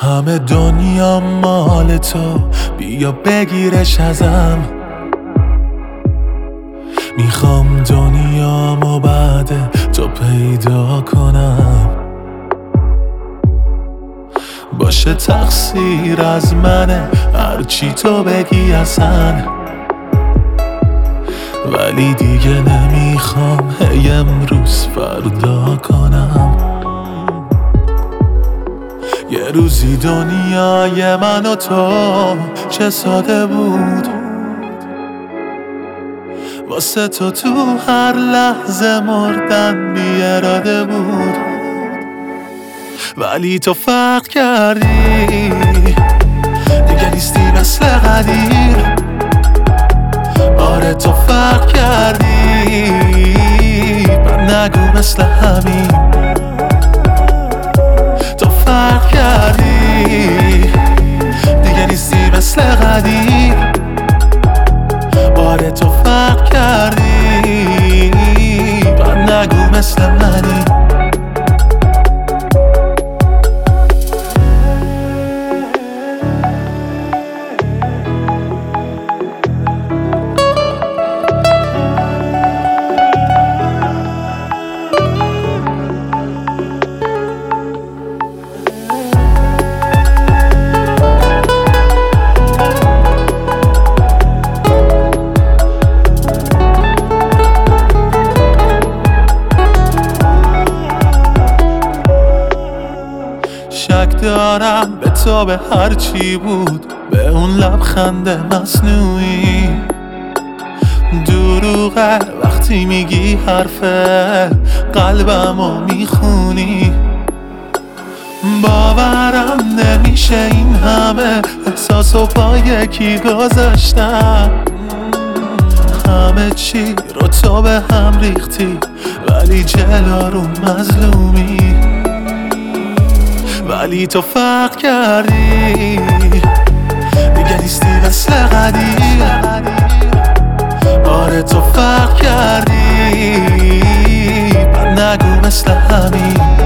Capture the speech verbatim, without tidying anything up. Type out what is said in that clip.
همه دنیا مال تو، بیا بگیرش ازم. میخوام دنیامو بعد تو پیدا کنم، باشه تقصیر از منه هرچی تو بگی اصلا، ولی دیگه نمیخوام هی امروز فردا کنم. یه روزی دنیای من و تو چه ساده بود، واسه تو تو هر لحظه مردن بی اراده بود، ولی تو فرق کردی، دیگه نیستی مثل قدیم. آره تو فرق کردی، من نگو مثل همین. تو فرق کردی، دیگه نیستی مثل قدیم. آره تو فرق کردی، من نگو مثل منی. شک دارم به تو، به هر چی بود، به اون لبخند مصنوعی. دروغه وقتی میگی حرفه قلبمو میخونی. باورم نمیشه این همه احساسو با یکی گذاشتم. همه چی رو تو به هم ریختی، ولی جلو رو مظلومی. ولی تو فرق کردی، دیگه نیستی مثل قدیم. آره تو فرق کردی، من نگو مثل همین.